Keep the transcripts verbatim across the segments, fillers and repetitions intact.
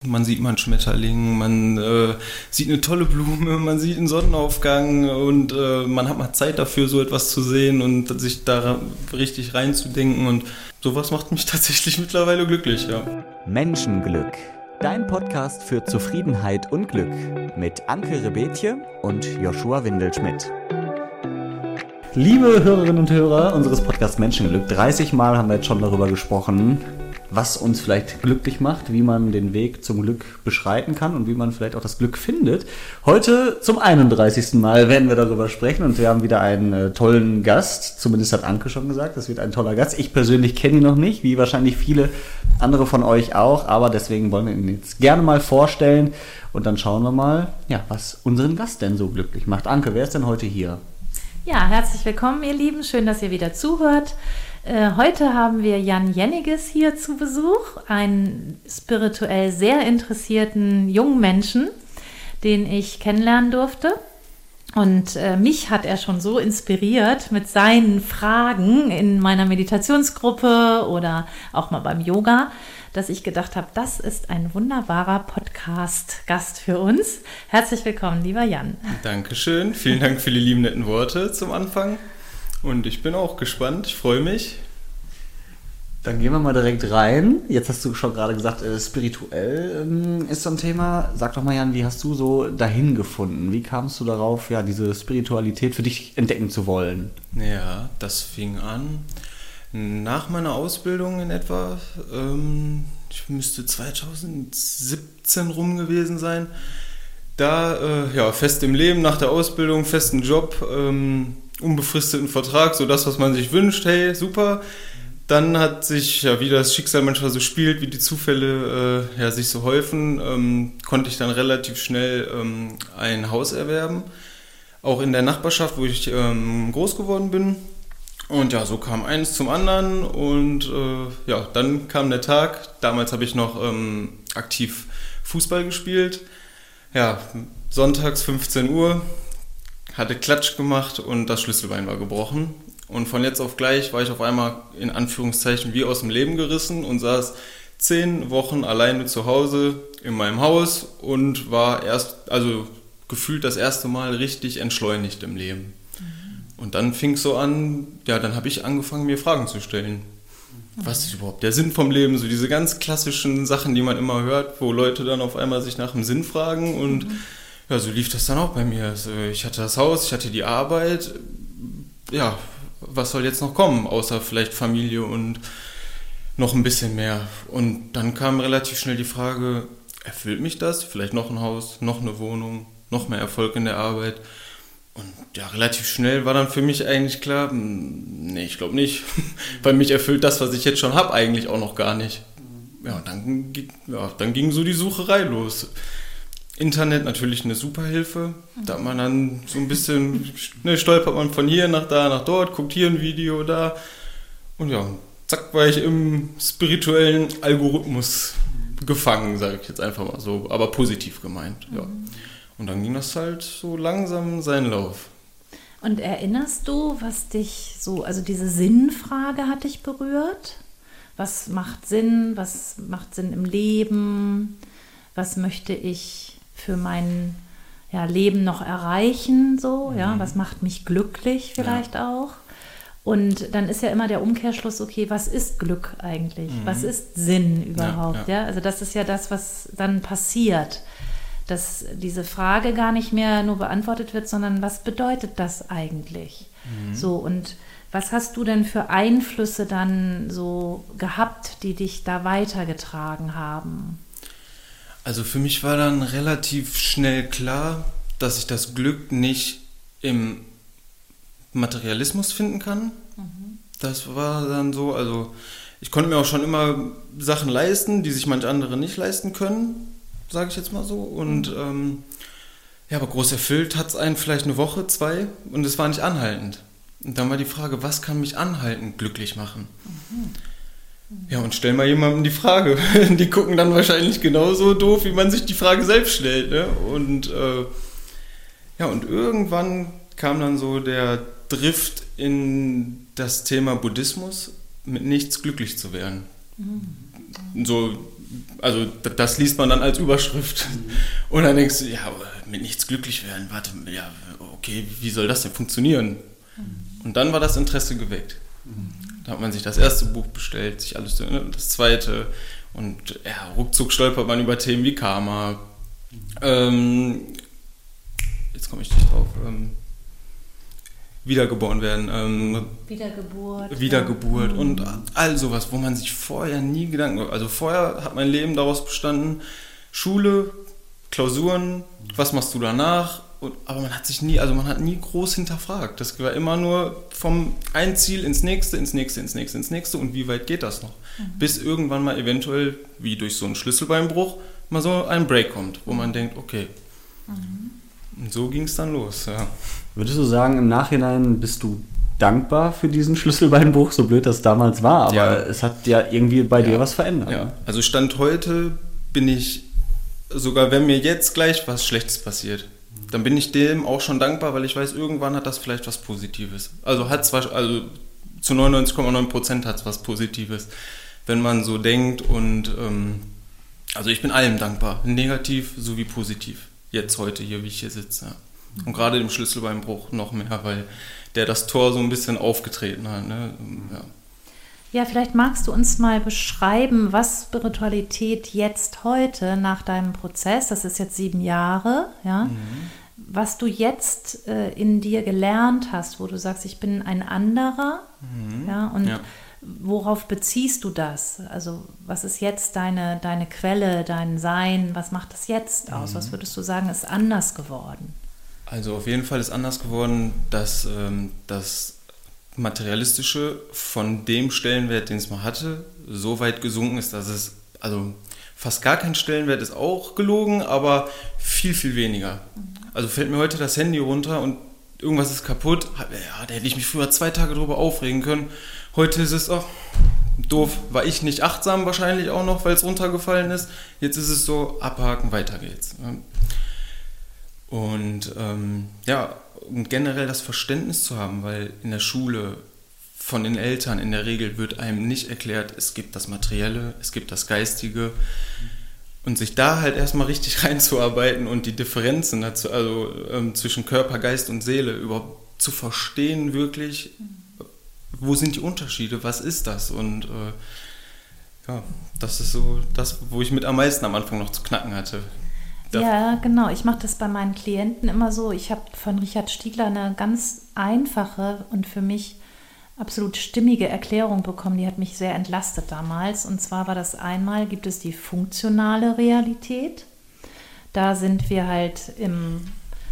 Man sieht mal einen Schmetterling, man äh, sieht eine tolle Blume, man sieht einen Sonnenaufgang und äh, man hat mal Zeit dafür, so etwas zu sehen und sich da richtig reinzudenken und sowas macht mich tatsächlich mittlerweile glücklich, ja. Menschenglück, dein Podcast für Zufriedenheit und Glück mit Anke Rebetje und Joshua Windelschmidt. Liebe Hörerinnen und Hörer unseres Podcasts Menschenglück, dreißig Mal haben wir jetzt schon darüber gesprochen, was uns vielleicht glücklich macht, wie man den Weg zum Glück beschreiten kann und wie man vielleicht auch das Glück findet. Heute zum einunddreißigsten Mal werden wir darüber sprechen und wir haben wieder einen äh, tollen Gast. Zumindest hat Anke schon gesagt, das wird ein toller Gast. Ich persönlich kenne ihn noch nicht, wie wahrscheinlich viele andere von euch auch, aber deswegen wollen wir ihn jetzt gerne mal vorstellen und dann schauen wir mal, ja, was unseren Gast denn so glücklich macht. Anke, wer ist denn heute hier? Ja, herzlich willkommen, ihr Lieben. Schön, dass ihr wieder zuhört. Äh, heute haben wir Jan Jenniges hier zu Besuch, einen spirituell sehr interessierten jungen Menschen, den ich kennenlernen durfte. Und äh, mich hat er schon so inspiriert mit seinen Fragen in meiner Meditationsgruppe oder auch mal beim Yoga, dass ich gedacht habe, das ist ein wunderbarer Podcast-Gast für uns. Herzlich willkommen, lieber Jan. Dankeschön, vielen Dank für die lieben netten Worte zum Anfang. Und ich bin auch gespannt, ich freue mich. Dann gehen wir mal direkt rein. Jetzt hast du schon gerade gesagt, äh, spirituell ähm, ist so ein Thema. Sag doch mal, Jan, wie hast du so dahin gefunden? Wie kamst du darauf, ja, diese Spiritualität für dich entdecken zu wollen? Ja, das fing an nach meiner Ausbildung in etwa. Ähm, ich müsste zweitausendsiebzehn rum gewesen sein. Da, äh, ja, fest im Leben, nach der Ausbildung, festen Job, ähm, unbefristeten Vertrag, so das, was man sich wünscht, hey, super. Dann hat sich, ja, wie das Schicksal manchmal so spielt, wie die Zufälle äh, ja, sich so häufen, ähm, konnte ich dann relativ schnell ähm, ein Haus erwerben, auch in der Nachbarschaft, wo ich ähm, groß geworden bin. Und ja, so kam eins zum anderen und äh, ja, dann kam der Tag. Damals habe ich noch ähm, aktiv Fußball gespielt. Ja, sonntags fünfzehn Uhr, hatte Klatsch gemacht und das Schlüsselbein war gebrochen. Und von jetzt auf gleich war ich auf einmal in Anführungszeichen wie aus dem Leben gerissen und saß zehn Wochen alleine zu Hause in meinem Haus und war erst, also gefühlt das erste Mal richtig entschleunigt im Leben. Mhm. Und dann fing es so an, ja, dann habe ich angefangen, mir Fragen zu stellen. Mhm. Was ist überhaupt der Sinn vom Leben? So diese ganz klassischen Sachen, die man immer hört, wo Leute dann auf einmal sich nach dem Sinn fragen und mhm. ja, so lief das dann auch bei mir. Also ich hatte das Haus, ich hatte die Arbeit, ja, was soll jetzt noch kommen, außer vielleicht Familie und noch ein bisschen mehr. Und dann kam relativ schnell die Frage, erfüllt mich das? Vielleicht noch ein Haus, noch eine Wohnung, noch mehr Erfolg in der Arbeit. Und ja, relativ schnell war dann für mich eigentlich klar, nee, ich glaube nicht. Weil mich erfüllt das, was ich jetzt schon habe, eigentlich auch noch gar nicht. Ja, und dann, ja, dann ging so die Sucherei los. Internet natürlich eine super Hilfe, da hat man dann so ein bisschen, ne, stolpert man von hier nach da, nach dort, guckt hier ein Video, da und ja, zack, war ich im spirituellen Algorithmus gefangen, sage ich jetzt einfach mal so, aber positiv gemeint, ja. Und dann ging das halt so langsam seinen Lauf. Und erinnerst du, was dich so, also diese Sinnfrage hat dich berührt? Was macht Sinn, was macht Sinn im Leben, was möchte ich für mein ja, Leben noch erreichen, so, ja, was macht mich glücklich vielleicht ja. auch. Und dann ist ja immer der Umkehrschluss, okay, was ist Glück eigentlich? Mhm. Was ist Sinn überhaupt? Ja, ja. Ja, also das ist ja das, was dann passiert, dass diese Frage gar nicht mehr nur beantwortet wird, sondern was bedeutet das eigentlich? Mhm. So, und was hast du denn für Einflüsse dann so gehabt, die dich da weitergetragen haben? Also für mich war dann relativ schnell klar, dass ich das Glück nicht im Materialismus finden kann. Mhm. Das war dann so, also ich konnte mir auch schon immer Sachen leisten, die sich manche andere nicht leisten können, sage ich jetzt mal so. Und mhm. ähm, ja, aber groß erfüllt hat es einen vielleicht eine Woche, zwei und es war nicht anhaltend. Und dann war die Frage, was kann mich anhaltend glücklich machen? Mhm. Ja, und stell mal jemandem die Frage. Die gucken dann wahrscheinlich genauso doof, wie man sich die Frage selbst stellt. Ne? Und, äh, ja, und irgendwann kam dann so der Drift in das Thema Buddhismus, mit nichts glücklich zu werden. Mhm. So also das liest man dann als Überschrift. Mhm. Und dann denkst du, ja, mit nichts glücklich werden, warte, ja, okay, wie soll das denn funktionieren? Mhm. Und dann war das Interesse geweckt. Mhm. Da hat man sich das erste Buch bestellt, sich alles, das zweite und ja, ruckzuck stolpert man über Themen wie Karma. Mhm. Ähm, jetzt komme ich nicht drauf. Ähm, Wiedergeboren werden. Ähm, Wiedergeburt. Wiedergeburt ja. und all sowas, wo man sich vorher nie Gedanken... Also vorher hat mein Leben daraus bestanden, Schule, Klausuren, was machst du danach? Und, aber man hat sich nie, also man hat nie groß hinterfragt. Das war immer nur vom ein Ziel ins nächste, ins nächste, ins nächste, ins nächste und wie weit geht das noch? Mhm. Bis irgendwann mal eventuell, wie durch so einen Schlüsselbeinbruch, mal so ein Break kommt, wo man denkt, okay. Mhm. Und so ging es dann los, ja. Würdest du sagen, im Nachhinein bist du dankbar für diesen Schlüsselbeinbruch, so blöd das damals war, aber ja. es hat ja irgendwie bei ja. dir was verändert. Ja, also Stand heute bin ich, sogar wenn mir jetzt gleich was Schlechtes passiert, dann bin ich dem auch schon dankbar, weil ich weiß, irgendwann hat das vielleicht was Positives. Also hat zwar, also zu neunundneunzig Komma neun Prozent hat es was Positives, wenn man so denkt und ähm, also ich bin allem dankbar, negativ sowie positiv. Jetzt heute hier, wie ich hier sitze. Ja. Und gerade im Schlüsselbeinbruch noch mehr, weil der das Tor so ein bisschen aufgetreten hat. Ne? Ja. ja, vielleicht magst du uns mal beschreiben, was Spiritualität jetzt heute nach deinem Prozess, das ist jetzt sieben Jahre, ja, mhm. was du jetzt äh, in dir gelernt hast, wo du sagst, ich bin ein anderer, mhm. ja, und ja. worauf beziehst du das? Also was ist jetzt deine, deine Quelle, dein Sein? Was macht das jetzt aus? Mhm. Was würdest du sagen, ist anders geworden? Also auf jeden Fall ist anders geworden, dass ähm, das Materialistische von dem Stellenwert, den es mal hatte, so weit gesunken ist, dass es, also fast gar kein Stellenwert ist auch gelogen, aber viel, viel weniger. Mhm. Also fällt mir heute das Handy runter und irgendwas ist kaputt, ja, da hätte ich mich früher zwei Tage drüber aufregen können. Heute ist es auch doof, war ich nicht achtsam wahrscheinlich auch noch, weil es runtergefallen ist. Jetzt ist es so, abhaken, weiter geht's. Und ähm, ja, und generell das Verständnis zu haben, weil in der Schule von den Eltern in der Regel wird einem nicht erklärt, es gibt das Materielle, es gibt das Geistige. Und sich da halt erstmal richtig reinzuarbeiten und die Differenzen dazu, also ähm, zwischen Körper, Geist und Seele überhaupt zu verstehen wirklich, wo sind die Unterschiede, was ist das? Und äh, ja, das ist so das, wo ich mit am meisten am Anfang noch zu knacken hatte. Darf ja, genau. Ich mache das bei meinen Klienten immer so. Ich habe von Richard Stiegler eine ganz einfache und für mich absolut stimmige Erklärung bekommen. Die hat mich sehr entlastet damals. Und zwar war das einmal, gibt es die funktionale Realität. Da sind wir halt im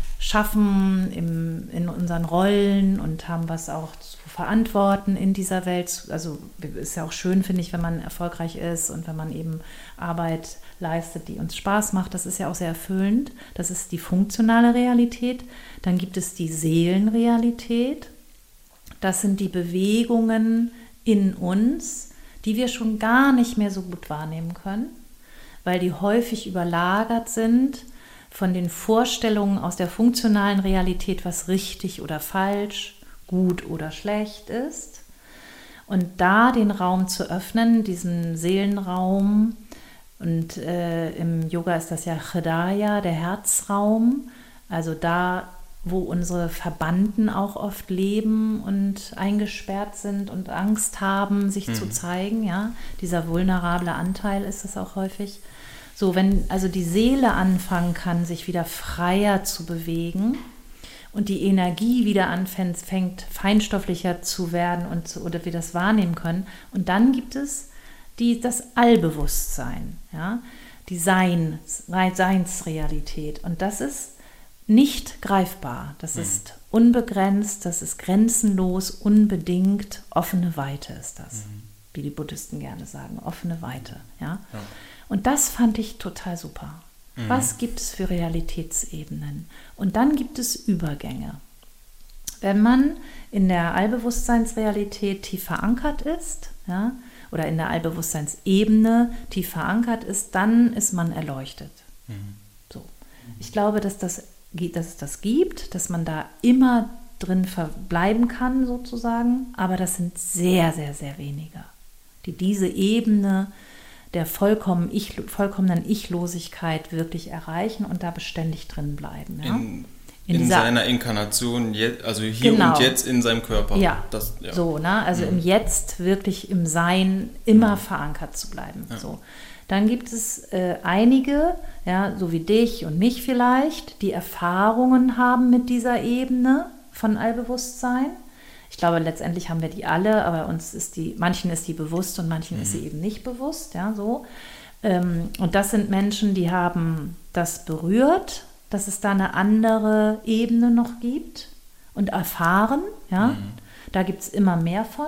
Schaffen, im, in unseren Rollen und haben was auch zu verantworten in dieser Welt. Also ist ja auch schön, finde ich, wenn man erfolgreich ist und wenn man eben Arbeit leistet, die uns Spaß macht. Das ist ja auch sehr erfüllend. Das ist die funktionale Realität. Dann gibt es die Seelenrealität. Das sind die Bewegungen in uns, die wir schon gar nicht mehr so gut wahrnehmen können, weil die häufig überlagert sind von den Vorstellungen aus der funktionalen Realität, was richtig oder falsch, gut oder schlecht ist. Und da den Raum zu öffnen, diesen Seelenraum, und äh, im Yoga ist das ja Hridaya, der Herzraum, also da, wo unsere Verbannten auch oft leben und eingesperrt sind und Angst haben, sich mhm. zu zeigen, ja, dieser vulnerable Anteil ist es auch häufig. So, wenn also die Seele anfangen kann, sich wieder freier zu bewegen und die Energie wieder anfängt, fängt feinstofflicher zu werden und zu, oder wir das wahrnehmen können. Und dann gibt es die, das Allbewusstsein, ja, die Seins, Seinsrealität. Und das ist nicht greifbar. Das mhm. ist unbegrenzt, das ist grenzenlos, unbedingt, offene Weite ist das, mhm. wie die Buddhisten gerne sagen, offene Weite. Ja? Ja. Und das fand ich total super. Mhm. Was gibt es für Realitätsebenen? Und dann gibt es Übergänge. Wenn man in der Allbewusstseinsrealität tief verankert ist, ja, oder in der Allbewusstseinsebene tief verankert ist, dann ist man erleuchtet. Mhm. So. Ich glaube, dass, das, dass es das gibt, dass man da immer drin verbleiben kann sozusagen, aber das sind sehr, sehr, sehr wenige, die diese Ebene der vollkommen ich, vollkommenen Ichlosigkeit wirklich erreichen und da beständig drin bleiben. Ja? In, in, in seiner Inkarnation, also hier genau. und jetzt in seinem Körper. Ja, das, ja. so, ne? Also mhm. im Jetzt wirklich im Sein immer mhm. verankert zu bleiben. Ja. So. Dann gibt es äh, einige, ja, so wie dich und mich vielleicht, die Erfahrungen haben mit dieser Ebene von Allbewusstsein. Ich glaube, letztendlich haben wir die alle, aber uns ist die, manchen ist die bewusst und manchen mhm. ist sie eben nicht bewusst, ja, so. Ähm, und das sind Menschen, die haben das berührt, dass es da eine andere Ebene noch gibt und erfahren, ja. Mhm. Da gibt es immer mehr von.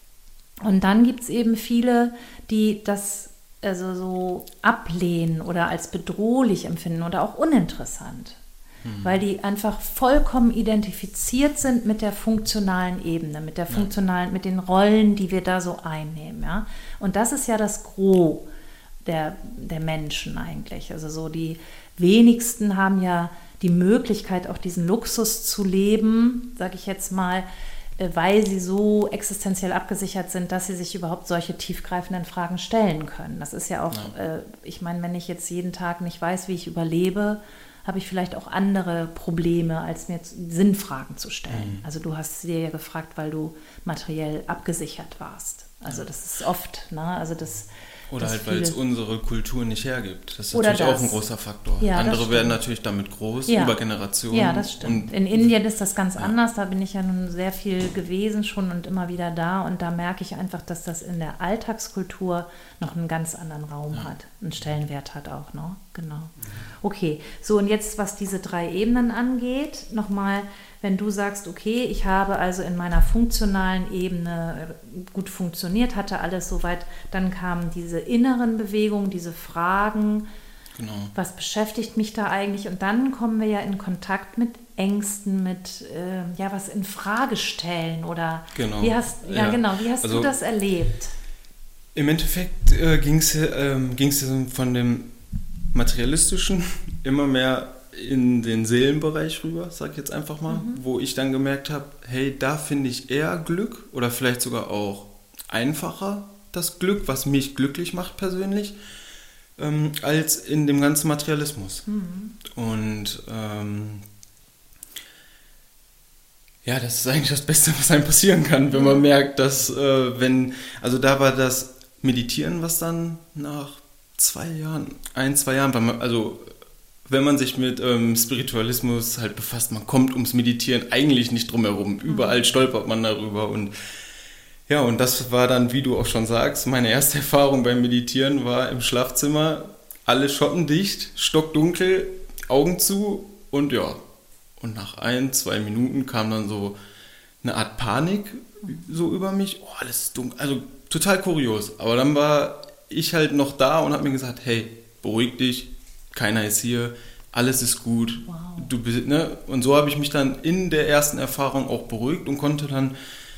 Und dann gibt es eben viele, die das also so ablehnen oder als bedrohlich empfinden oder auch uninteressant. Mhm. Weil die einfach vollkommen identifiziert sind mit der funktionalen Ebene, mit der funktionalen, mit den Rollen, die wir da so einnehmen. Ja? Und das ist ja das Gros der, der Menschen eigentlich. Also so die wenigsten haben ja die Möglichkeit, auch diesen Luxus zu leben, sage ich jetzt mal, weil sie so existenziell abgesichert sind, dass sie sich überhaupt solche tiefgreifenden Fragen stellen können. Das ist ja auch, ja. Äh, ich meine, wenn ich jetzt jeden Tag nicht weiß, wie ich überlebe, habe ich vielleicht auch andere Probleme, als mir Sinnfragen zu stellen. Mhm. Also du hast sie ja gefragt, weil du materiell abgesichert warst. Also ja. das ist oft, ne? Also das Oder das halt, weil es unsere Kultur nicht hergibt. Das ist Oder natürlich das. auch ein großer Faktor. Ja, Andere werden natürlich damit groß, ja. über Generationen. Ja, das stimmt. Und in Indien ist das ganz ja. anders. Da bin ich ja nun sehr viel gewesen schon und immer wieder da. Und da merke ich einfach, dass das in der Alltagskultur noch einen ganz anderen Raum ja. hat. Einen Stellenwert hat auch, ne? Genau. Okay, so und jetzt, was diese drei Ebenen angeht, nochmal, wenn du sagst, okay, ich habe also in meiner funktionalen Ebene gut funktioniert, hatte alles soweit, dann kamen diese inneren Bewegungen, diese Fragen, genau. Was beschäftigt mich da eigentlich? Und dann kommen wir ja in Kontakt mit Ängsten, mit äh, ja was in Frage stellen oder genau. wie hast ja, ja genau, wie hast also, du das erlebt? Im Endeffekt äh, ging es ähm, ging's von dem Materialistischen immer mehr in den Seelenbereich rüber, sag ich jetzt einfach mal, mhm. wo ich dann gemerkt habe, hey, da finde ich eher Glück oder vielleicht sogar auch einfacher das Glück, was mich glücklich macht persönlich, ähm, als in dem ganzen Materialismus. Mhm. Und ähm, ja, das ist eigentlich das Beste, was einem passieren kann, wenn man merkt, dass äh, wenn, also da war das Meditieren, was dann nach zwei Jahren, ein, zwei Jahren, weil man, also wenn man sich mit ähm, Spiritualismus halt befasst, man kommt ums Meditieren eigentlich nicht drum herum. Überall stolpert man darüber. Und ja, und das war dann, wie du auch schon sagst, meine erste Erfahrung beim Meditieren war im Schlafzimmer, alle Schotten dicht, stockdunkel, Augen zu und ja. Und nach ein, zwei Minuten kam dann so eine Art Panik so über mich. Oh, alles ist dunkel. Also total kurios. Aber dann war ich halt noch da und habe mir gesagt, hey, beruhig dich. Keiner ist hier, alles ist gut. Wow. Du bist, ne? Und so habe ich mich dann in der ersten Erfahrung auch beruhigt und konnte dann,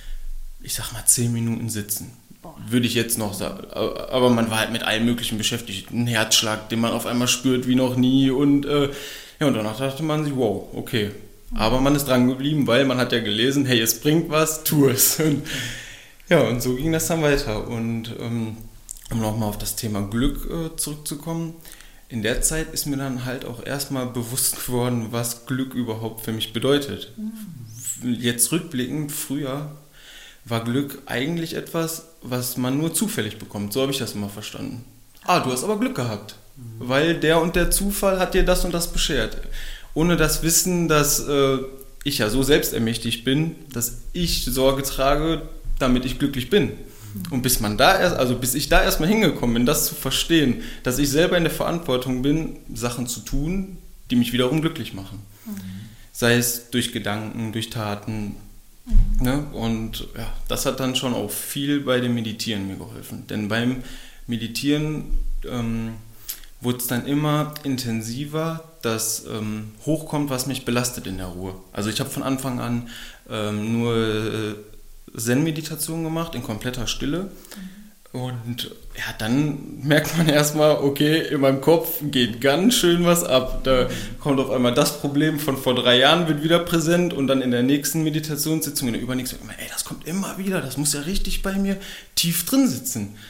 ich sag mal, zehn Minuten sitzen. Boah. Würde ich jetzt noch sagen. Aber man war halt mit allem Möglichen beschäftigt. Ein Herzschlag, den man auf einmal spürt wie noch nie. Und, äh, ja, und danach dachte man sich, wow, okay. Aber man ist dran geblieben, weil man hat ja gelesen, hey, es bringt was, tu es. Und, ja, und so ging das dann weiter. Und ähm, um nochmal auf das Thema Glück äh, zurückzukommen, in der Zeit ist mir dann halt auch erstmal bewusst geworden, was Glück überhaupt für mich bedeutet. Mhm. Jetzt rückblickend, früher war Glück eigentlich etwas, was man nur zufällig bekommt. So habe ich das immer verstanden. Ah, du hast aber Glück gehabt, mhm. weil der und der Zufall hat dir das und das beschert. Ohne das Wissen, dass äh, ich ja so selbstermächtigt bin, dass ich Sorge trage, damit ich glücklich bin. Und bis man da erst, also bis ich da erstmal hingekommen bin, das zu verstehen, dass ich selber in der Verantwortung bin, Sachen zu tun, die mich wiederum glücklich machen. Mhm. Sei es durch Gedanken, durch Taten. Mhm. Ne? Und ja, das hat dann schon auch viel bei dem Meditieren mir geholfen. Denn beim Meditieren ähm, wurde es dann immer intensiver, dass ähm, hochkommt, was mich belastet in der Ruhe. Also ich habe von Anfang an ähm, nur äh, Zen-Meditation gemacht, in kompletter Stille. Mhm. Und ja, dann merkt man erstmal, okay, in meinem Kopf geht ganz schön was ab. Da mhm. kommt auf einmal das Problem von vor drei Jahren, wird wieder präsent und dann in der nächsten Meditationssitzung, in der übernächsten, ey, das kommt immer wieder, das muss ja richtig bei mir tief drin sitzen. Mhm.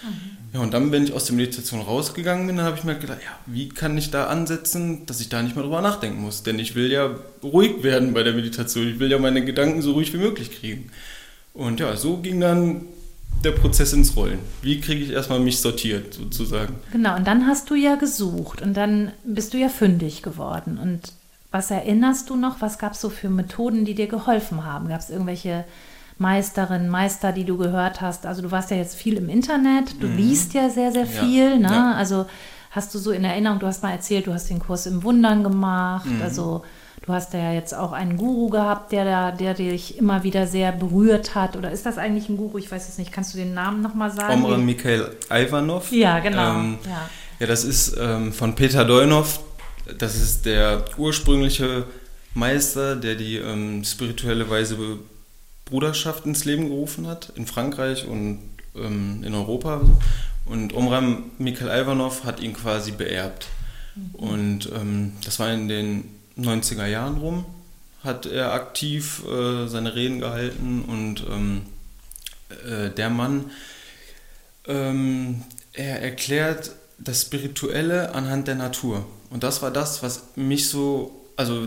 Ja, und dann, wenn ich aus der Meditation rausgegangen bin, dann habe ich mir gedacht, ja, wie kann ich da ansetzen, dass ich da nicht mehr drüber nachdenken muss? Denn ich will ja ruhig werden bei der Meditation. Ich will ja meine Gedanken so ruhig wie möglich kriegen. Und ja, so ging dann der Prozess ins Rollen. Wie kriege ich erstmal mich sortiert, sozusagen? Genau, und dann hast du ja gesucht und dann bist du ja fündig geworden. Und was erinnerst du noch? Was gab es so für Methoden, die dir geholfen haben? Gab es irgendwelche Meisterinnen, Meister, die du gehört hast? Also du warst ja jetzt viel im Internet, du mhm. liest ja sehr, sehr viel. Ja, ne? Ja. Also hast du so in Erinnerung, du hast mal erzählt, du hast den Kurs im Wundern gemacht. Mhm. Also du hast ja jetzt auch einen Guru gehabt, der, da, der dich immer wieder sehr berührt hat. Oder ist das eigentlich ein Guru? Ich weiß es nicht. Kannst du den Namen nochmal sagen? Omraam Mikhail Ivanov. Ja, genau. Ähm, ja. ja, das ist ähm, von Peter Doinov. Das ist der ursprüngliche Meister, der die ähm, spirituelle Weise Bruderschaft ins Leben gerufen hat, in Frankreich und ähm, in Europa. Und Omraam Mikhail Ivanov hat ihn quasi beerbt. Mhm. Und ähm, das war in den neunziger Jahren rum, hat er aktiv äh, seine Reden gehalten und ähm, äh, der Mann, ähm, er erklärt das Spirituelle anhand der Natur. Und das war das, was mich so, also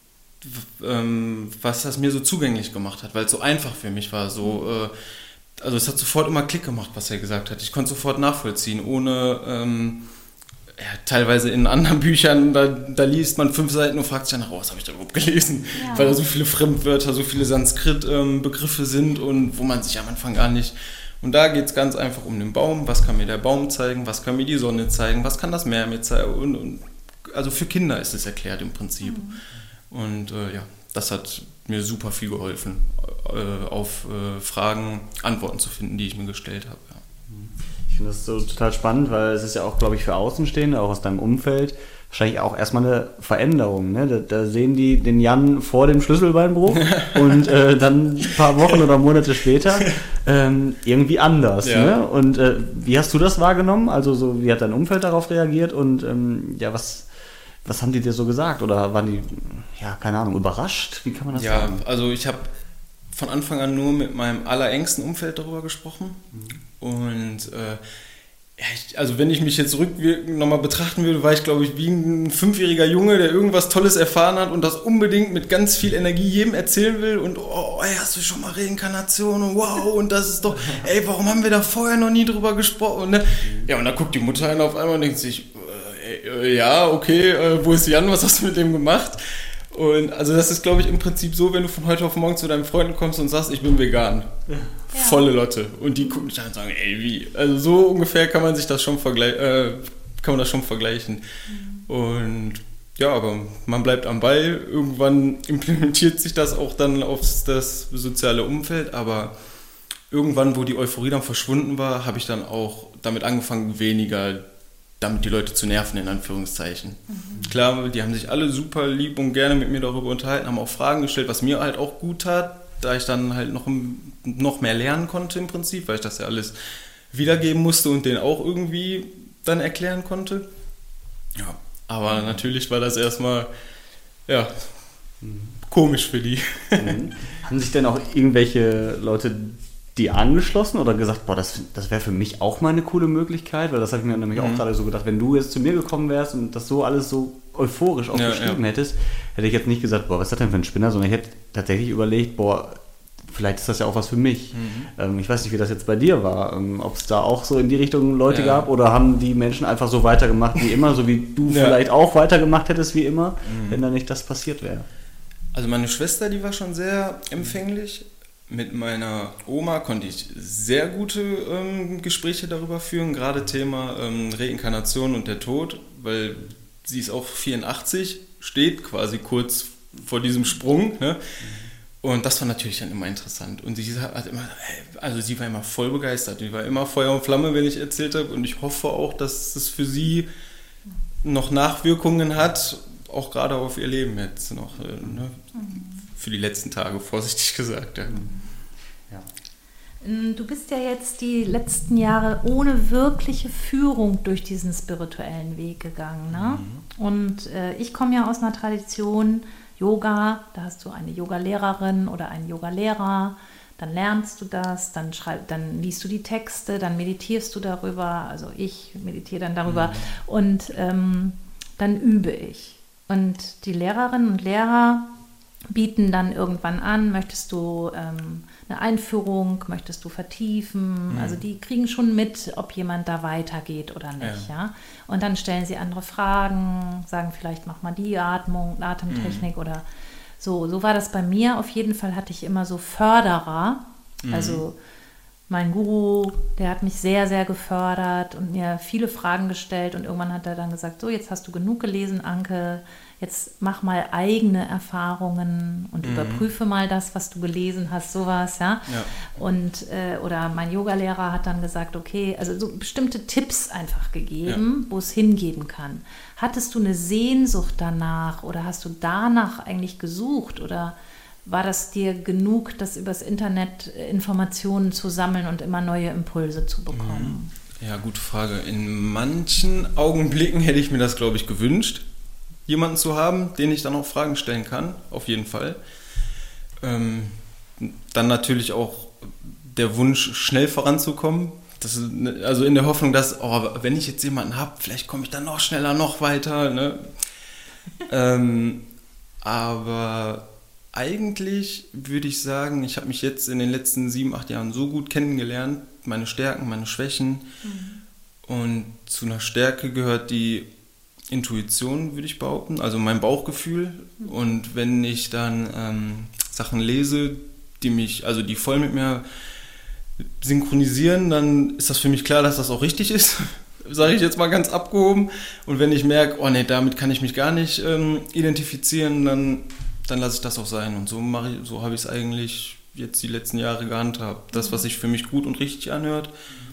was das mir so zugänglich gemacht hat, weil es so einfach für mich war. So, äh, also es hat sofort immer Klick gemacht, was er gesagt hat. Ich konnte sofort nachvollziehen, ohne ähm, ja, teilweise in anderen Büchern, da, da liest man fünf Seiten und fragt sich dann, oh, was habe ich da überhaupt gelesen? Ja. Weil da so viele Fremdwörter, so viele Sanskrit-Begriffe ähm, sind und wo man sich am Anfang gar nicht... Und da geht es ganz einfach um den Baum. Was kann mir der Baum zeigen? Was kann mir die Sonne zeigen? Was kann das Meer mir zeigen? Und, und, also für Kinder ist es erklärt im Prinzip. Mhm. Und äh, ja, das hat mir super viel geholfen, äh, auf äh, Fragen Antworten zu finden, die ich mir gestellt habe. Ja. Ich finde das so total spannend, weil es ist ja auch, glaube ich, für Außenstehende, auch aus deinem Umfeld, wahrscheinlich auch erstmal eine Veränderung. Ne? Da, da sehen die den Jan vor dem Schlüsselbeinbruch und äh, dann ein paar Wochen oder Monate später ähm, irgendwie anders. Ja. Ne? Und äh, wie hast du das wahrgenommen? Also so, wie hat dein Umfeld darauf reagiert und ähm, ja, was... Was haben die dir so gesagt? Oder waren die, ja, keine Ahnung, überrascht? Wie kann man das ja, sagen? Ja, also ich habe von Anfang an nur mit meinem allerengsten Umfeld darüber gesprochen. Mhm. Und äh, ja, ich, also wenn ich mich jetzt rückwirkend nochmal betrachten würde, war ich, glaube ich, wie ein fünfjähriger Junge, der irgendwas Tolles erfahren hat und das unbedingt mit ganz viel Energie jedem erzählen will. Und oh, ey, hast du schon mal Reinkarnation? Und wow, und das ist doch, ey, warum haben wir da vorher noch nie drüber gesprochen? Ne? Ja, und dann guckt die Mutter einen auf einmal und denkt sich, ja, okay, äh, wo ist Jan, was hast du mit dem gemacht? Und also das ist, glaube ich, im Prinzip so, wenn du von heute auf morgen zu deinen Freunden kommst und sagst, ich bin vegan. Ja. Volle Lotte. Und die gucken dich an und sagen, ey, wie? Also so ungefähr kann man sich das schon vergleichen, äh, kann man das schon vergleichen. Mhm. Und ja, aber man bleibt am Ball. Irgendwann implementiert sich das auch dann auf das soziale Umfeld, aber irgendwann, wo die Euphorie dann verschwunden war, habe ich dann auch damit angefangen, weniger damit die Leute zu nerven, in Anführungszeichen. Mhm. Klar, die haben sich alle super lieb und gerne mit mir darüber unterhalten, haben auch Fragen gestellt, was mir halt auch gut tat, da ich dann halt noch, noch mehr lernen konnte im Prinzip, weil ich das ja alles wiedergeben musste und denen auch irgendwie dann erklären konnte. Ja, aber mhm. natürlich war das erstmal, ja, mhm. komisch für die. Mhm. Haben sich denn auch irgendwelche Leute die angeschlossen oder gesagt, boah, das, das wäre für mich auch mal eine coole Möglichkeit, weil das habe ich mir nämlich mhm. auch gerade so gedacht, wenn du jetzt zu mir gekommen wärst und das so alles so euphorisch auch ja, beschrieben ja. hättest, hätte ich jetzt nicht gesagt, boah, was ist das denn für ein Spinner, sondern ich hätte tatsächlich überlegt, boah, vielleicht ist das ja auch was für mich. Mhm. Ähm, ich weiß nicht, wie das jetzt bei dir war, ähm, ob es da auch so in die Richtung Leute ja. gab oder haben die Menschen einfach so weitergemacht wie immer, so wie du ja. vielleicht auch weitergemacht hättest wie immer, mhm. wenn da nicht das passiert wäre. Also meine Schwester, die war schon sehr empfänglich. Mit meiner Oma konnte ich sehr gute ähm, Gespräche darüber führen, gerade Thema ähm, Reinkarnation und der Tod, weil sie ist auch vierundachtzig, steht quasi kurz vor diesem Sprung, ne? Und das war natürlich dann immer interessant. Und sie hat immer, also sie war immer voll begeistert, die war immer Feuer und Flamme, wenn ich erzählt habe. Und ich hoffe auch, dass es für sie noch Nachwirkungen hat, auch gerade auf ihr Leben jetzt noch, ne? Für die letzten Tage, vorsichtig gesagt. Ja. Ja. Du bist ja jetzt die letzten Jahre ohne wirkliche Führung durch diesen spirituellen Weg gegangen. Ne? Mhm. Und äh, ich komme ja aus einer Tradition Yoga, da hast du eine Yoga-Lehrerin oder einen Yoga-Lehrer, Dann lernst du das, dann, schreib, dann liest du die Texte, dann meditierst du darüber, also ich meditiere dann darüber mhm. und ähm, dann übe ich. Und die Lehrerinnen und Lehrer bieten dann irgendwann an, möchtest du ähm, eine Einführung, möchtest du vertiefen, mhm. also die kriegen schon mit, ob jemand da weitergeht oder nicht. Ja. Ja? Und dann stellen sie andere Fragen, sagen vielleicht, mach mal die Atmung, Atemtechnik mhm. oder so. So war das bei mir. Auf jeden Fall hatte ich immer so Förderer, mhm. also mein Guru, der hat mich sehr, sehr gefördert und mir viele Fragen gestellt und irgendwann hat er dann gesagt, so, jetzt hast du genug gelesen, Anke, jetzt mach mal eigene Erfahrungen und mhm. überprüfe mal das, was du gelesen hast, sowas, ja. ja. Und, äh, oder mein Yogalehrer hat dann gesagt, okay, also so bestimmte Tipps einfach gegeben, ja. wo es hingehen kann. Hattest du eine Sehnsucht danach oder hast du danach eigentlich gesucht oder war das dir genug, das übers Internet Informationen zu sammeln und immer neue Impulse zu bekommen? Ja, gute Frage. In manchen Augenblicken hätte ich mir das, glaube ich, gewünscht, jemanden zu haben, den ich dann auch Fragen stellen kann, auf jeden Fall. Ähm, dann natürlich auch der Wunsch, schnell voranzukommen. Das ist, also in der Hoffnung, dass, oh, wenn ich jetzt jemanden habe, vielleicht komme ich dann noch schneller, noch weiter. Ne? ähm, aber eigentlich würde ich sagen, ich habe mich jetzt in den letzten sieben, acht Jahren so gut kennengelernt, meine Stärken, meine Schwächen. Mhm. Und zu einer Stärke gehört die Intuition, würde ich behaupten, also mein Bauchgefühl. Mhm. Und wenn ich dann ähm, Sachen lese, die mich, also die voll mit mir synchronisieren, dann ist das für mich klar, dass das auch richtig ist. Sage ich jetzt mal ganz abgehoben. Und wenn ich merke, oh nee, damit kann ich mich gar nicht ähm, identifizieren, dann dann lasse ich das auch sein. Und so mache ich, so habe ich es eigentlich jetzt die letzten Jahre gehandhabt. Das, was sich für mich gut und richtig anhört,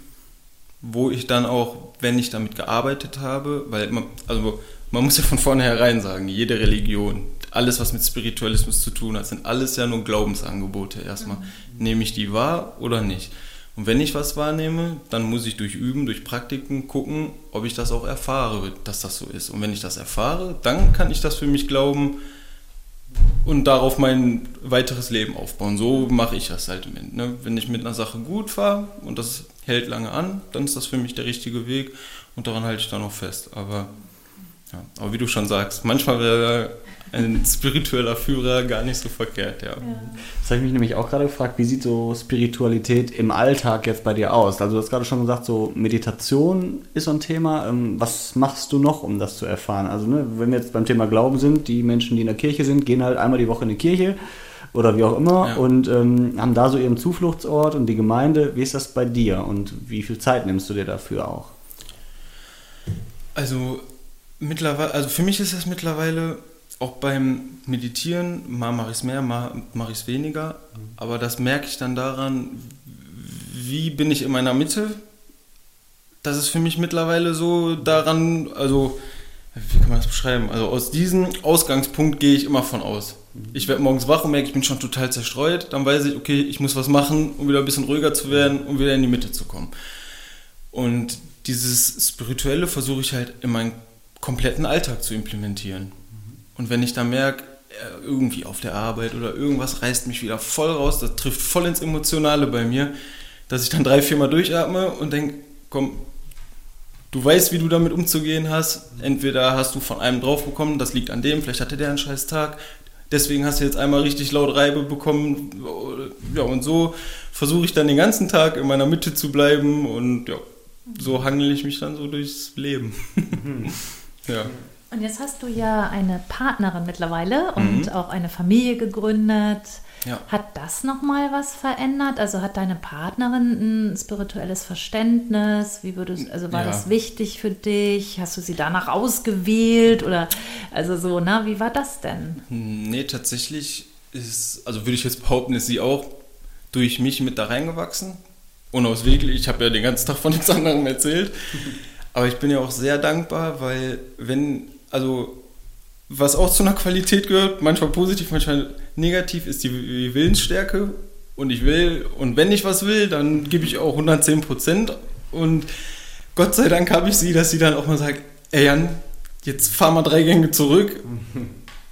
wo ich dann auch, wenn ich damit gearbeitet habe, weil man, also man muss ja von vornherein sagen, jede Religion, alles, was mit Spiritualismus zu tun hat, sind alles ja nur Glaubensangebote erstmal. Mhm. Nehme ich die wahr oder nicht? Und wenn ich was wahrnehme, dann muss ich durch Üben, durch Praktiken gucken, ob ich das auch erfahre, dass das so ist. Und wenn ich das erfahre, dann kann ich das für mich glauben, und darauf mein weiteres Leben aufbauen. So mache ich das halt. Ne? Wenn ich mit einer Sache gut fahre und das hält lange an, dann ist das für mich der richtige Weg und daran halte ich dann auch fest. Aber, ja. Aber wie du schon sagst, manchmal wäre ein spiritueller Führer gar nicht so verkehrt. Ja. Ja. Das habe ich mich nämlich auch gerade gefragt, wie sieht so Spiritualität im Alltag jetzt bei dir aus? Also du hast gerade schon gesagt, so Meditation ist so ein Thema. Was machst du noch, um das zu erfahren? Also ne, wenn wir jetzt beim Thema Glauben sind, die Menschen, die in der Kirche sind, gehen halt einmal die Woche in die Kirche oder wie auch immer ja. und ähm, haben da so ihren Zufluchtsort und die Gemeinde. Wie ist das bei dir und wie viel Zeit nimmst du dir dafür auch? Also mittlerweile, also für mich ist das mittlerweile auch beim Meditieren, mal mache ich es mehr, mal mache ich es weniger, aber das merke ich dann daran, wie bin ich in meiner Mitte. Das ist für mich mittlerweile so daran, also wie kann man das beschreiben? Also aus diesem Ausgangspunkt gehe ich immer von aus. Ich werde morgens wach und merke, ich bin schon total zerstreut, dann weiß ich, okay, ich muss was machen, um wieder ein bisschen ruhiger zu werden, um wieder in die Mitte zu kommen. Und dieses Spirituelle versuche ich halt in meinen kompletten Alltag zu implementieren. Und wenn ich da merke, irgendwie auf der Arbeit oder irgendwas reißt mich wieder voll raus, das trifft voll ins Emotionale bei mir, dass ich dann drei, vier Mal durchatme und denke, komm, du weißt, wie du damit umzugehen hast. Entweder hast du von einem drauf bekommen, das liegt an dem, vielleicht hatte der einen scheiß Tag, deswegen hast du jetzt einmal richtig laut Reibe bekommen. Ja, und so versuche ich dann den ganzen Tag in meiner Mitte zu bleiben und ja, so hangel ich mich dann so durchs Leben. Ja. Und jetzt hast du ja eine Partnerin mittlerweile und mhm. auch eine Familie gegründet. Ja. Hat das nochmal was verändert? Also hat deine Partnerin ein spirituelles Verständnis? Wie würdest, also war ja. das wichtig für dich? Hast du sie danach ausgewählt? Oder also so, na, wie war das denn? Nee, tatsächlich ist, also würde ich jetzt behaupten, ist sie auch durch mich mit da reingewachsen. Unausweglich, ich habe ja den ganzen Tag von nichts anderem erzählt. Aber ich bin ja auch sehr dankbar, weil wenn, also was auch zu einer Qualität gehört, manchmal positiv, manchmal negativ, ist die Willensstärke. Und ich will, und wenn ich was will, dann gebe ich auch hundertzehn Prozent. Und Gott sei Dank habe ich sie, dass sie dann auch mal sagt, ey Jan, jetzt fahr mal drei Gänge zurück.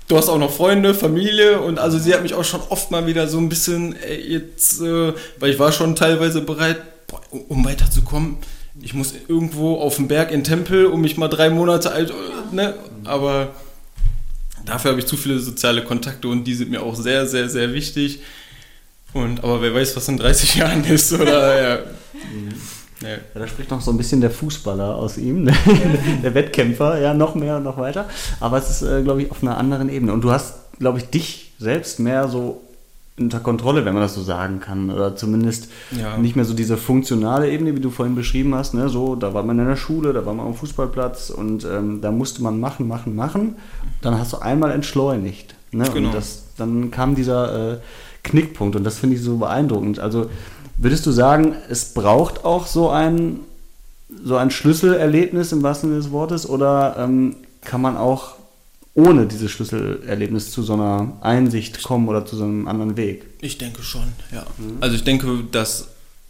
du hast auch noch Freunde, Familie und also sie hat mich auch schon oft mal wieder so ein bisschen, ey, jetzt, äh, weil ich war schon teilweise bereit, boah, um weiterzukommen, ich muss irgendwo auf den Berg in den Tempel, um mich mal drei Monate alt, ne, aber dafür habe ich zu viele soziale Kontakte und die sind mir auch sehr, sehr, sehr wichtig. Und, aber wer weiß, was in dreißig Jahren ist, oder, ja. Ja. Ja, da spricht noch so ein bisschen der Fußballer aus ihm, der, der Wettkämpfer, ja, noch mehr und noch weiter. Aber es ist, äh, glaube ich, auf einer anderen Ebene. Und du hast, glaube ich, dich selbst mehr so unter Kontrolle, wenn man das so sagen kann. Oder zumindest ja. nicht mehr so diese funktionale Ebene, wie du vorhin beschrieben hast. Ne? So, da war man in der Schule, da war man am Fußballplatz und ähm, da musste man machen, machen, machen. Dann hast du einmal entschleunigt. Ne? Genau. Und das, dann kam dieser äh, Knickpunkt und das finde ich so beeindruckend. Also würdest du sagen, es braucht auch so ein, so ein Schlüsselerlebnis im wahrsten Sinne des Wortes oder ähm, kann man auch ohne dieses Schlüsselerlebnis zu so einer Einsicht kommen oder zu so einem anderen Weg? Ich denke schon, ja. Mhm. Also ich denke, dass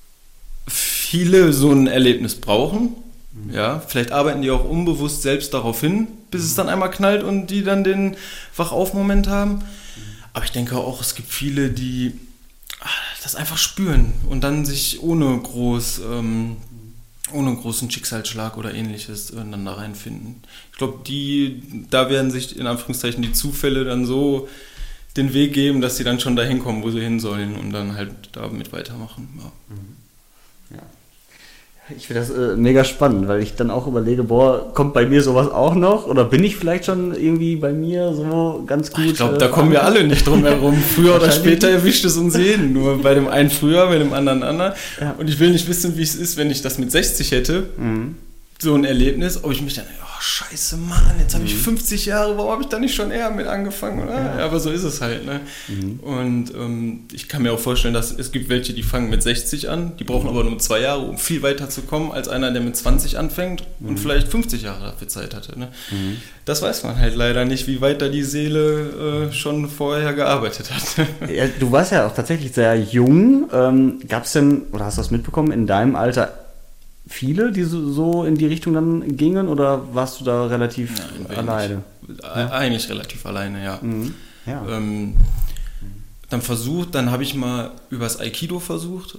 viele so ein Erlebnis brauchen. Mhm. Ja, vielleicht arbeiten die auch unbewusst selbst darauf hin, bis mhm. es dann einmal knallt und die dann den Wachauf-Moment haben. Mhm. Aber ich denke auch, es gibt viele, die das einfach spüren und dann sich ohne groß, ähm, ohne großen Schicksalsschlag oder ähnliches dann da reinfinden. Ich glaube, die, da werden sich in Anführungszeichen die Zufälle dann so den Weg geben, dass sie dann schon dahin kommen, wo sie hin sollen und dann halt damit weitermachen. Ja. Ja. Ich finde das äh, mega spannend, weil ich dann auch überlege, boah, kommt bei mir sowas auch noch? Oder bin ich vielleicht schon irgendwie bei mir so ganz gut? Ich glaube, äh, da kommen wir alle nicht drum herum. Früher oder später erwischt es uns jeden. Nur bei dem einen früher, bei dem anderen anderen. Ja. Und ich will nicht wissen, wie es ist, wenn ich das mit sechzig hätte. Mhm. So ein Erlebnis, ob ich mich dann, oh scheiße, Mann, jetzt habe ich mhm. fünfzig Jahre, warum habe ich da nicht schon eher mit angefangen? Oder? Ja. Aber so ist es halt. Ne? Mhm. Und ähm, ich kann mir auch vorstellen, dass es gibt welche, die fangen mit sechzig an, die brauchen mhm. aber nur zwei Jahre, um viel weiter zu kommen, als einer, der mit zwanzig anfängt mhm. und vielleicht fünfzig Jahre dafür Zeit hatte. Ne? Mhm. Das weiß man halt leider nicht, wie weit da die Seele äh, schon vorher gearbeitet hat. Ja, du warst ja auch tatsächlich sehr jung. Ähm, gab es denn, oder hast du das mitbekommen, in deinem Alter viele, die so, so in die Richtung dann gingen oder warst du da relativ ja, alleine? Ja? Eigentlich relativ alleine, ja. Mhm. ja. Ähm, dann versucht, dann habe ich mal übers Aikido versucht,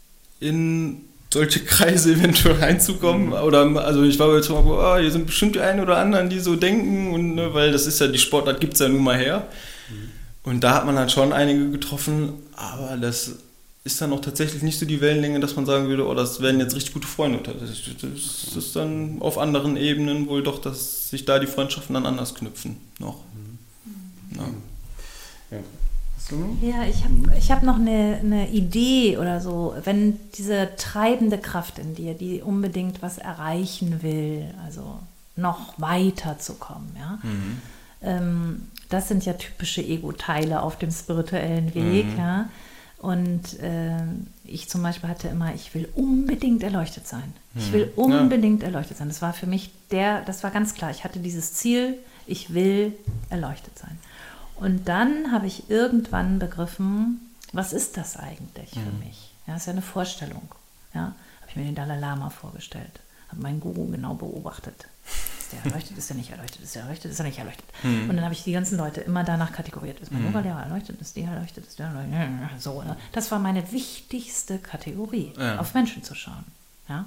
in solche Kreise eventuell reinzukommen. Mhm. Oder also ich war jetzt mal, oh, hier sind bestimmt die einen oder anderen, die so denken, und ne, weil das ist ja, die Sportart gibt es ja nun mal her. Mhm. Und da hat man dann schon einige getroffen, aber das ist dann auch tatsächlich nicht so die Wellenlänge, dass man sagen würde, oh, das werden jetzt richtig gute Freunde. Das ist dann auf anderen Ebenen wohl doch, dass sich da die Freundschaften dann anders knüpfen noch. Mhm. Ja. Ja, ich habe ich hab noch eine, eine Idee oder so, wenn diese treibende Kraft in dir, die unbedingt was erreichen will, also noch weiter zu kommen, ja. Mhm. Ähm, das sind ja typische Ego-Teile auf dem spirituellen Weg, mhm. ja. Und äh, ich zum Beispiel hatte immer, ich will unbedingt erleuchtet sein. Ich will unbedingt ja. erleuchtet sein. Das war für mich der, das war ganz klar. Ich hatte dieses Ziel, ich will erleuchtet sein. Und dann habe ich irgendwann begriffen, was ist das eigentlich mhm. für mich? Ja, das ist ja eine Vorstellung. Ja, habe ich mir den Dalai Lama vorgestellt, habe meinen Guru genau beobachtet. Ist der erleuchtet, ist der nicht erleuchtet, ist der erleuchtet, ist er nicht erleuchtet. Mhm. Und dann habe ich die ganzen Leute immer danach kategoriert. Ist mein Yoga-Lehrer erleuchtet, ist die erleuchtet, ist der erleuchtet. So, ne? Das war meine wichtigste Kategorie, ja. auf Menschen zu schauen. Ja?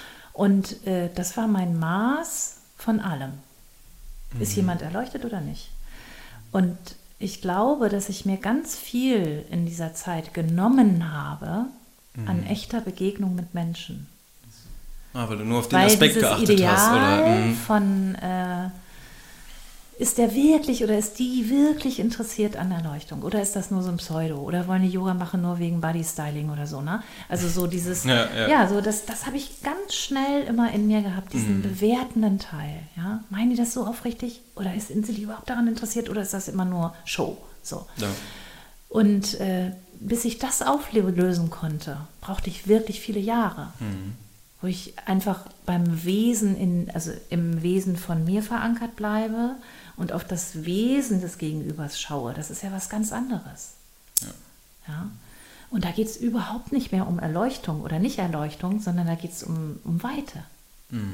Und äh, das war mein Maß von allem. Mhm. Ist jemand erleuchtet oder nicht? Und ich glaube, dass ich mir ganz viel in dieser Zeit genommen habe mhm. an echter Begegnung mit Menschen. Ah, weil du nur auf den weil Aspekt geachtet Ideal hast. Oder? Von, äh, ist der wirklich oder ist die wirklich interessiert an Erleuchtung? Oder ist das nur so ein Pseudo? Oder wollen die Yoga machen nur wegen Bodystyling oder so, ne? Also so dieses, ja, ja. ja so das, das habe ich ganz schnell immer in mir gehabt, diesen mhm. bewertenden Teil, ja? Meinen die das so aufrichtig? Oder ist, sind die überhaupt daran interessiert? Oder ist das immer nur Show? So. Ja. Und äh, bis ich das auflösen konnte, brauchte ich wirklich viele Jahre. Mhm. Wo ich einfach beim Wesen, in, also im Wesen von mir verankert bleibe und auf das Wesen des Gegenübers schaue. Das ist ja was ganz anderes. Ja. Ja? Und da geht es überhaupt nicht mehr um Erleuchtung oder Nicht-Erleuchtung, sondern da geht es um, um Weite. Mhm.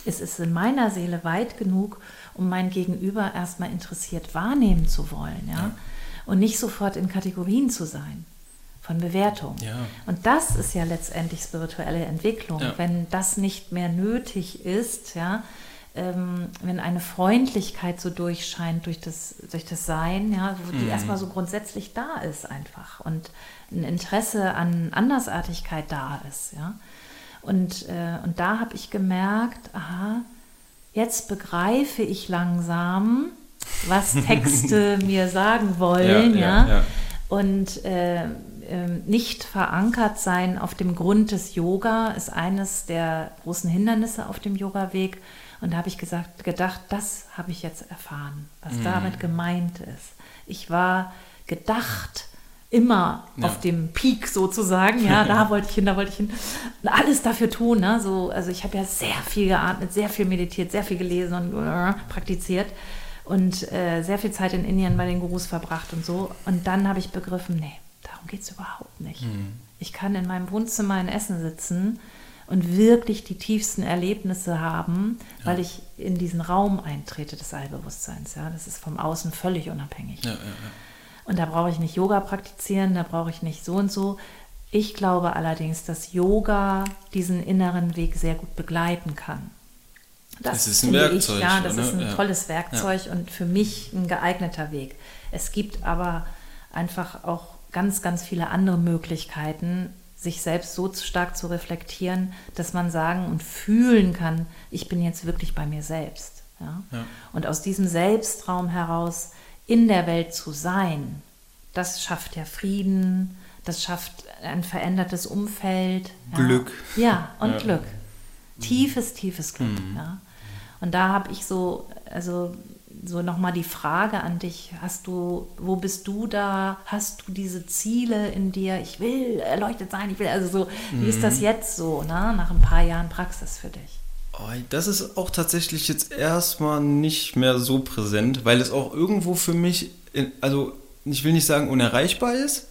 es ist in meiner Seele weit genug, um mein Gegenüber erstmal interessiert wahrnehmen zu wollen, ja? Ja. Und nicht sofort in Kategorien zu sein von Bewertung. Ja. Und das ist ja letztendlich spirituelle Entwicklung. Ja. Wenn das nicht mehr nötig ist, ja, ähm, wenn eine Freundlichkeit so durchscheint durch das, durch das Sein, ja, wo die mhm. erstmal so grundsätzlich da ist einfach und ein Interesse an Andersartigkeit da ist, ja. Und, äh, und da habe ich gemerkt, aha, jetzt begreife ich langsam, was Texte mir sagen wollen, ja, ja, ja. Und äh, äh, nicht verankert sein auf dem Grund des Yoga ist eines der großen Hindernisse auf dem Yoga-Weg. Und da habe ich gesagt, gedacht, das habe ich jetzt erfahren, was mhm. damit gemeint ist. Ich war gedacht, immer ja. auf dem Peak sozusagen, ja, da wollte ich hin, da wollte ich hin, und alles dafür tun, ne? So, also ich habe ja sehr viel geatmet, sehr viel meditiert, sehr viel gelesen und äh, praktiziert und äh, sehr viel Zeit in Indien bei den Gurus verbracht und so, und dann habe ich begriffen, nee, darum geht es überhaupt nicht. Mhm. Ich kann in meinem Wohnzimmer in Essen sitzen und wirklich die tiefsten Erlebnisse haben, ja. weil ich in diesen Raum eintrete des Allbewusstseins, ja, das ist vom Außen völlig unabhängig. Ja, ja, ja. Und da brauche ich nicht Yoga praktizieren, da brauche ich nicht so und so. Ich glaube allerdings, dass Yoga diesen inneren Weg sehr gut begleiten kann. Das, das ist ein Werkzeug. Ich, ja, das oder? ist ein ja. tolles Werkzeug ja. und für mich ein geeigneter Weg. Es gibt aber einfach auch ganz, ganz viele andere Möglichkeiten, sich selbst so stark zu reflektieren, dass man sagen und fühlen kann, ich bin jetzt wirklich bei mir selbst. Ja? Ja. Und aus diesem Selbstraum heraus in der Welt zu sein, das schafft ja Frieden, das schafft ein verändertes Umfeld. Glück. Ja, ja und ja. Glück. Tiefes, tiefes Glück. Mhm. Ja. Und da habe ich so, also so nochmal die Frage an dich, hast du, wo bist du da? Hast du diese Ziele in dir? Ich will erleuchtet sein, ich will, also so, mhm. wie ist das jetzt so, ne? Nach ein paar Jahren Praxis für dich? Das ist auch tatsächlich jetzt erstmal nicht mehr so präsent, weil es auch irgendwo für mich, also ich will nicht sagen unerreichbar ist,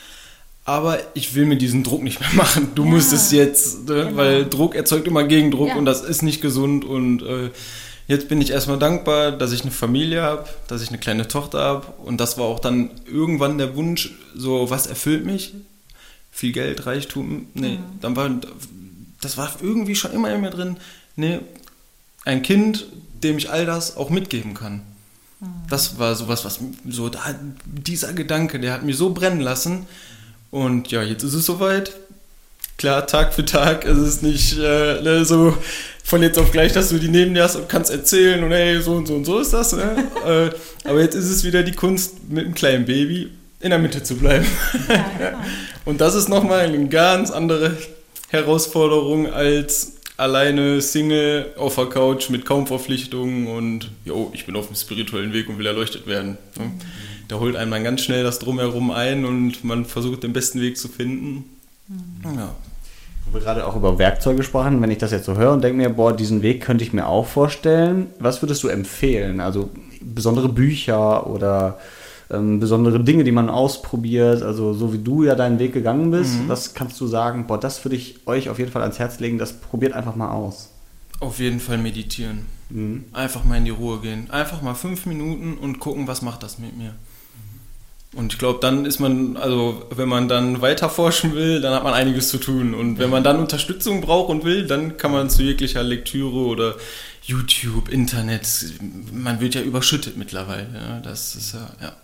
aber ich will mir diesen Druck nicht mehr machen. Du ja, musst es jetzt, ne? Genau. Weil Druck erzeugt immer Gegendruck ja. und das ist nicht gesund. Und äh, jetzt bin ich erstmal dankbar, dass ich eine Familie habe, dass ich eine kleine Tochter habe. Und das war auch dann irgendwann der Wunsch, so was erfüllt mich? Viel Geld, Reichtum? Nee, mhm. dann war, das war irgendwie schon immer in mir drin. Nee, ein Kind, dem ich all das auch mitgeben kann. Mhm. Das war sowas, was so, da, dieser Gedanke, der hat mich so brennen lassen. Und ja, jetzt ist es soweit. Klar, Tag für Tag ist es nicht äh, ne, so von jetzt auf gleich, dass du die neben dir hast und kannst erzählen und hey, so und so und so ist das. Ne? äh, aber jetzt ist es wieder die Kunst, mit einem kleinen Baby in der Mitte zu bleiben. Ja, ja. Und das ist nochmal eine ganz andere Herausforderung als alleine Single auf der Couch mit kaum Verpflichtungen und jo, ich bin auf dem spirituellen Weg und will erleuchtet werden. Ne? Mhm. Da holt einem dann ganz schnell das Drumherum ein und man versucht den besten Weg zu finden. Mhm. Ja. Wo wir gerade auch über Werkzeuge sprachen, wenn ich das jetzt so höre und denke mir, boah, diesen Weg könnte ich mir auch vorstellen. Was würdest du empfehlen? Also besondere Bücher oder ähm, besondere Dinge, die man ausprobiert, also so wie du ja deinen Weg gegangen bist, mhm. was kannst du sagen, boah, das würde ich euch auf jeden Fall ans Herz legen, das probiert einfach mal aus. Auf jeden Fall meditieren. Mhm. Einfach mal in die Ruhe gehen. Einfach mal fünf Minuten und gucken, was macht das mit mir. Mhm. Und ich glaube, dann ist man, also wenn man dann weiter forschen will, dann hat man einiges zu tun. Und wenn man dann Unterstützung braucht und will, dann kann man zu jeglicher Lektüre oder YouTube, Internet, man wird ja überschüttet mittlerweile. Ja, das ist ja, ja.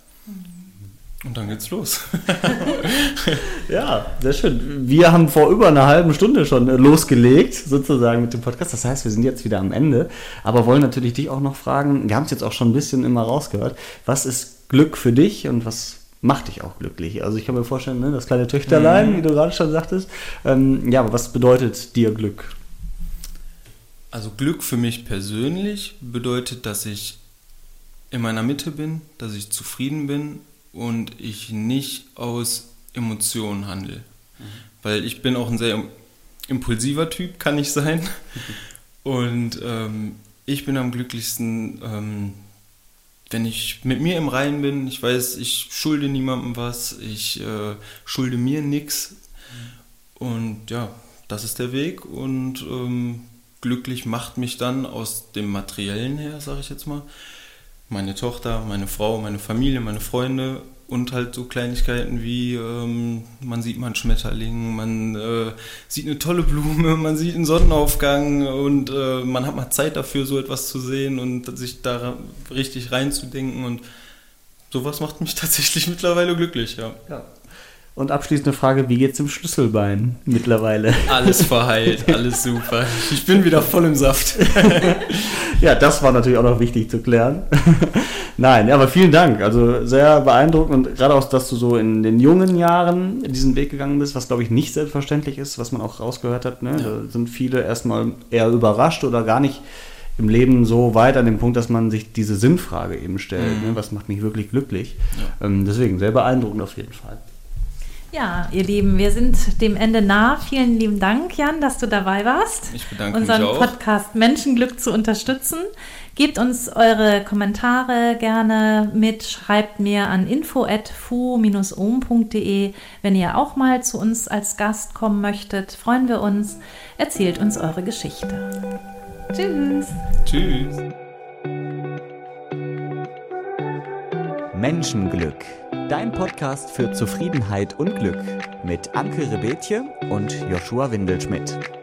Und dann geht's los. Ja, sehr schön. Wir haben vor über einer halben Stunde schon losgelegt, sozusagen mit dem Podcast. Das heißt, wir sind jetzt wieder am Ende, aber wollen natürlich dich auch noch fragen, wir haben es jetzt auch schon ein bisschen immer rausgehört, was ist Glück für dich und was macht dich auch glücklich? Also ich kann mir vorstellen, ne, das kleine Töchterlein, mhm. wie du gerade schon sagtest. Ähm, ja, aber was bedeutet dir Glück? Also Glück für mich persönlich bedeutet, dass ich in meiner Mitte bin, dass ich zufrieden bin und ich nicht aus Emotionen handle. Mhm. Weil ich bin auch ein sehr impulsiver Typ, kann ich sein. Und ähm, ich bin am glücklichsten, ähm, wenn ich mit mir im Reinen bin. Ich weiß, ich schulde niemandem was, ich äh, schulde mir nichts. Mhm. Und ja, das ist der Weg. Und ähm, glücklich macht mich dann aus dem Materiellen her, sage ich jetzt mal, meine Tochter, meine Frau, meine Familie, meine Freunde und halt so Kleinigkeiten wie, ähm, man sieht mal einen Schmetterling, man äh, sieht eine tolle Blume, man sieht einen Sonnenaufgang und äh, man hat mal Zeit dafür, so etwas zu sehen und sich da richtig reinzudenken und sowas macht mich tatsächlich mittlerweile glücklich, ja. Ja. Und abschließende Frage, wie geht's dem Schlüsselbein mittlerweile? Alles verheilt, alles super. Ich bin wieder voll im Saft. Ja, das war natürlich auch noch wichtig zu klären. Nein, ja, aber vielen Dank. Also sehr beeindruckend und gerade auch, dass du so in den jungen Jahren diesen Weg gegangen bist, was glaube ich nicht selbstverständlich ist, was man auch rausgehört hat. Ne? Ja. Da sind viele erstmal eher überrascht oder gar nicht im Leben so weit an dem Punkt, dass man sich diese Sinnfrage eben stellt. Mhm. Ne? Was macht mich wirklich glücklich? Ja. Ähm, deswegen sehr beeindruckend auf jeden Fall. Ja, ihr Lieben, wir sind dem Ende nah. Vielen lieben Dank, Jan, dass du dabei warst. Ich bedanke unseren mich auch. Unseren Podcast Menschenglück zu unterstützen. Gebt uns eure Kommentare gerne mit, schreibt mir an info at fu dash ohm punkt de, wenn ihr auch mal zu uns als Gast kommen möchtet. Freuen wir uns. Erzählt uns eure Geschichte. Tschüss. Tschüss. Menschenglück. Dein Podcast für Zufriedenheit und Glück mit Anke Rebetje und Joshua Windelschmidt.